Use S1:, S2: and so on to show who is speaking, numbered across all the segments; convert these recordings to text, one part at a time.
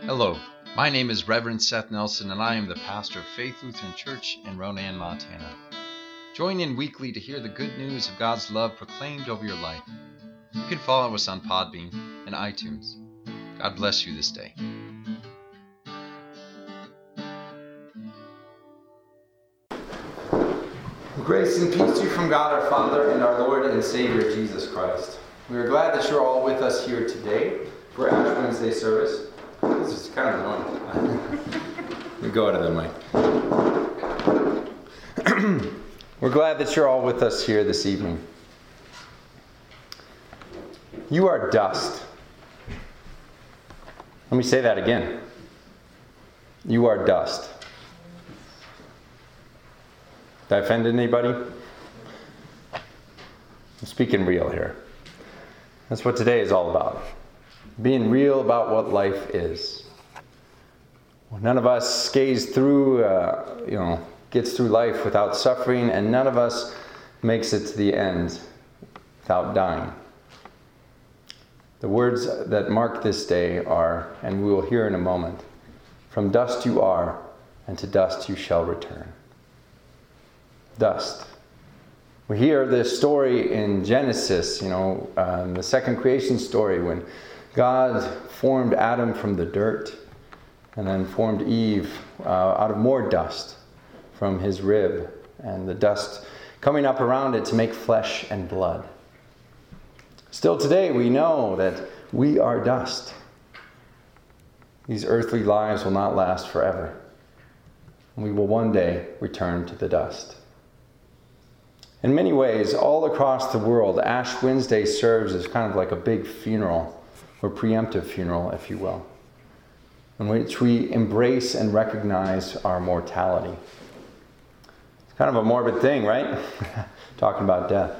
S1: Hello, my name is Reverend Seth Nelson, and I am the pastor of Faith Lutheran Church in Ronan, Montana. Join in weekly to hear the good news of God's love proclaimed over your life. You can follow us on Podbean and iTunes. God bless you this day.
S2: Grace and peace to you from God our Father and our Lord and Savior Jesus Christ. We are glad that you're all with us here today for Ash Wednesday service. This is kind of annoying. Let me go out of the mic. We're glad that you're all with us here this evening. You are dust. Let me say that again. You are dust. Did I offend anybody? I'm speaking real here. That's what today is all about. Being real about what life is. None of us skates through, gets through life without suffering, and none of us makes it to the end without dying. The words that mark this day are, and we will hear in a moment, from dust you are, and to dust you shall return. Dust. We hear this story in Genesis, the second creation story, when God formed Adam from the dirt and then formed Eve out of more dust from his rib, and the dust coming up around it to make flesh and blood. Still today we know that we are dust. These earthly lives will not last forever. We will one day return to the dust. In many ways, all across the world, Ash Wednesday serves as kind of like a big funeral, or preemptive funeral, if you will, in which we embrace and recognize our mortality. It's kind of a morbid thing, right? Talking about death.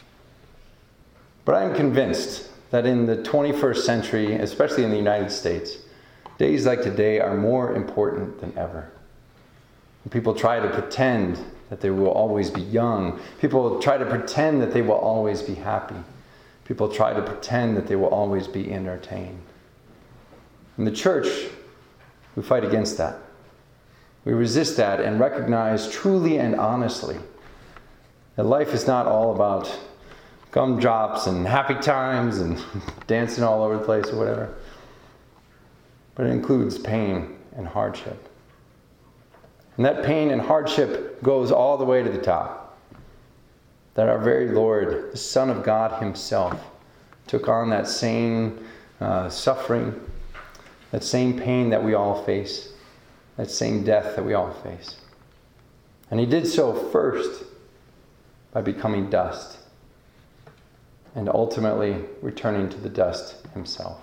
S2: But I'm convinced that in the 21st century, especially in the United States, days like today are more important than ever. People try to pretend that they will always be young. People try to pretend that they will always be happy. People try to pretend that they will always be entertained. In the church, we fight against that. We resist that and recognize truly and honestly that life is not all about gumdrops and happy times and dancing all over the place or whatever. But it includes pain and hardship. And that pain and hardship goes all the way to the top. That our very Lord, the Son of God himself, took on that same suffering, that same pain that we all face, that same death that we all face. And he did so first by becoming dust, and ultimately returning to the dust himself.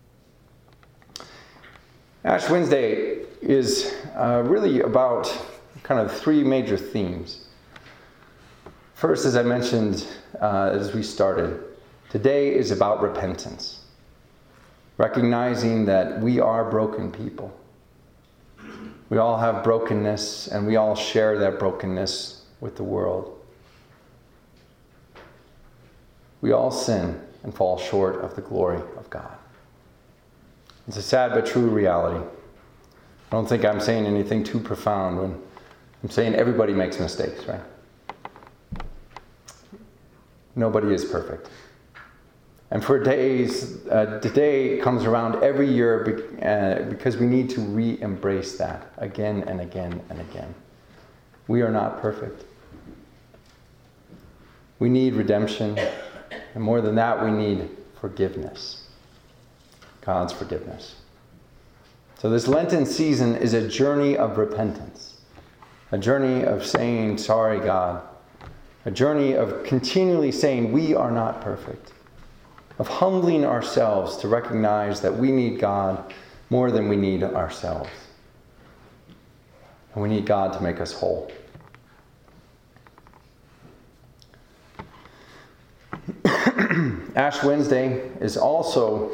S2: Ash Wednesday is really about kind of three major themes. First, as I mentioned as we started, today is about repentance. Recognizing that we are broken people. We all have brokenness, and we all share that brokenness with the world. We all sin and fall short of the glory of God. It's a sad but true reality. I don't think I'm saying anything too profound when I'm saying everybody makes mistakes, right? Nobody is perfect. And for today comes around every year because we need to re-embrace that again and again and again. We are not perfect. We need redemption. And more than that, we need forgiveness. God's forgiveness. So this Lenten season is a journey of repentance. A journey of saying, sorry, God. A journey of continually saying, we are not perfect. Of humbling ourselves to recognize that we need God more than we need ourselves. And we need God to make us whole. Ash Wednesday is also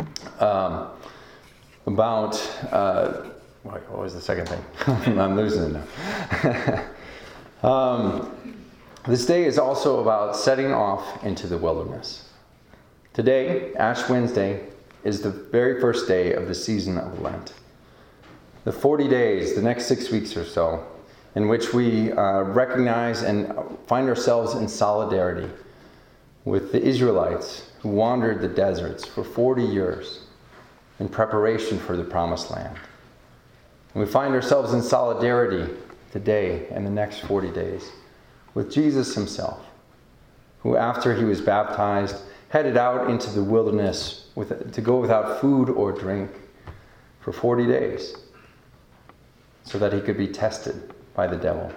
S2: about, what was the second thing? I'm losing it now. This day is also about setting off into the wilderness. Today, Ash Wednesday, is the very first day of the season of Lent. The 40 days, the next 6 weeks or so, in which we recognize and find ourselves in solidarity with the Israelites who wandered the deserts for 40 years in preparation for the Promised Land. And we find ourselves in solidarity today and the next 40 days with Jesus himself, who after he was baptized headed out into the wilderness to go without food or drink for 40 days so that he could be tested by the devil.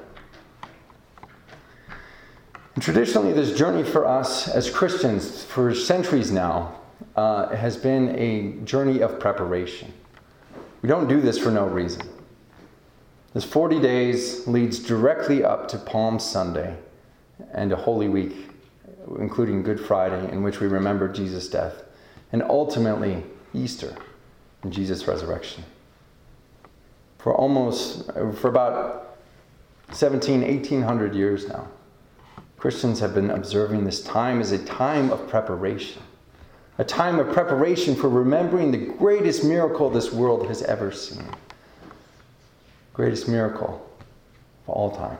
S2: And traditionally, this journey for us as Christians for centuries now has been a journey of preparation. We don't do this for no reason. This 40 days leads directly up to Palm Sunday and a Holy Week, including Good Friday, in which we remember Jesus' death, and ultimately Easter and Jesus' resurrection. For about 1800 years now, Christians have been observing this time as a time of preparation. A time of preparation for remembering the greatest miracle this world has ever seen. Greatest miracle of all time.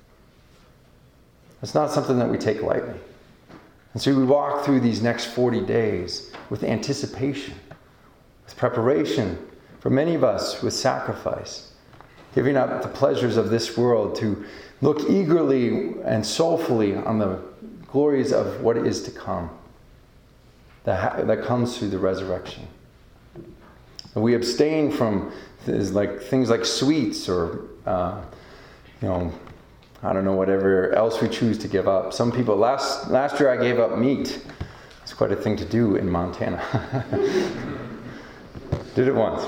S2: It's not something that we take lightly. And so we walk through these next 40 days with anticipation, with preparation, for many of us with sacrifice, giving up the pleasures of this world to look eagerly and soulfully on the glories of what is to come, that comes through the resurrection. And we abstain from things like sweets or, I don't know, whatever else we choose to give up. Some people, last year I gave up meat. It's quite a thing to do in Montana. Did it once.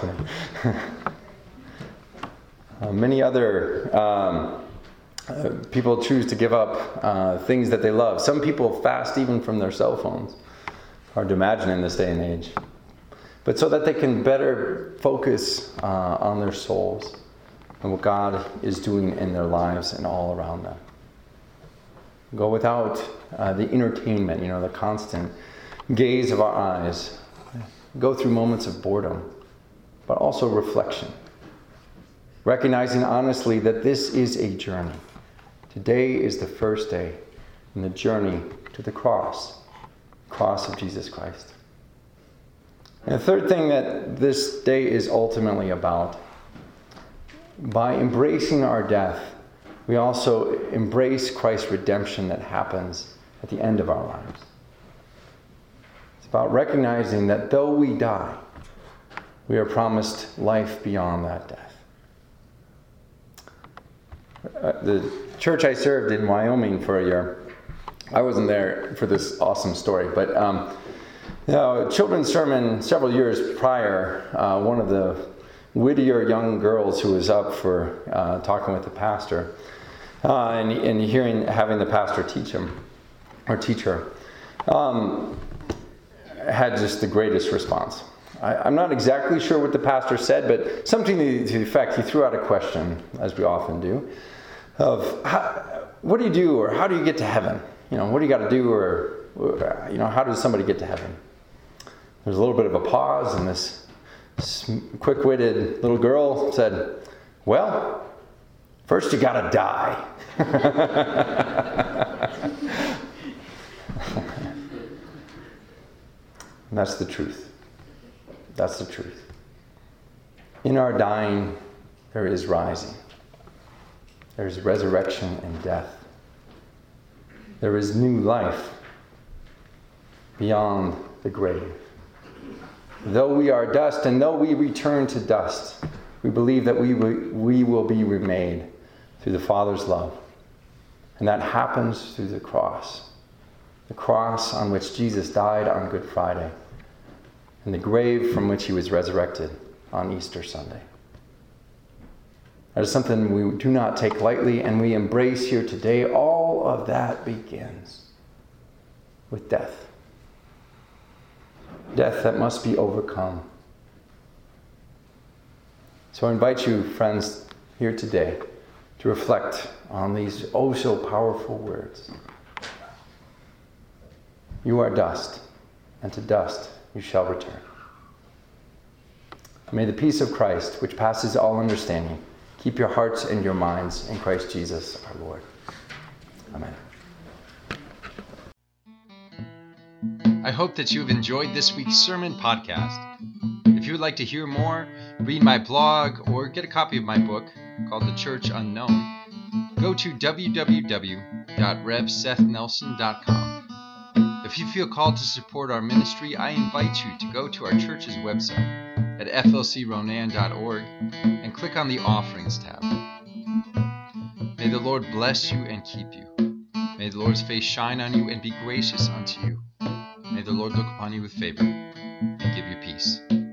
S2: Many other people choose to give up things that they love. Some people fast even from their cell phones. Hard to imagine in this day and age. But so that they can better focus on their souls and what God is doing in their lives and all around them. Go without the entertainment, the constant gaze of our eyes. Go through moments of boredom, but also reflection. Recognizing honestly that this is a journey. Today is the first day in the journey to the cross of Jesus Christ. And the third thing that this day is ultimately about, by embracing our death, we also embrace Christ's redemption that happens at the end of our lives. It's about recognizing that though we die, we are promised life beyond that death. The church I served in Wyoming for a year, I wasn't there for this awesome story, but children's sermon several years prior, one of the wittier young girls who was up for talking with the pastor and having the pastor teach her, had just the greatest response. I'm not exactly sure what the pastor said, but something to the effect, he threw out a question, as we often do, of what do you do, or how do you get to heaven? What do you got to do, or how does somebody get to heaven? There's a little bit of a pause, and this quick-witted little girl said, well, first you got to die. And that's the truth. That's the truth. In our dying, there is rising. There is resurrection and death. There is new life beyond the grave. Though we are dust, and though we return to dust, we believe that we will be remade through the Father's love. And that happens through the cross on which Jesus died on Good Friday, and the grave from which he was resurrected on Easter Sunday. That is something we do not take lightly, and we embrace here today. All of that begins with death. Death that must be overcome. So I invite you, friends, here today to reflect on these oh so powerful words. You are dust, and to dust you shall return. may the peace of Christ, which passes all understanding, keep your hearts and your minds in Christ Jesus our Lord. Amen.
S1: I hope that you have enjoyed this week's sermon podcast. If you would like to hear more, read my blog, or get a copy of my book called The Church Unknown, go to www.revsethnelson.com. If you feel called to support our ministry, I invite you to go to our church's website at flcronan.org and click on the Offerings tab. May the Lord bless you and keep you. May the Lord's face shine on you and be gracious unto you. May the Lord look upon you with favor and give you peace.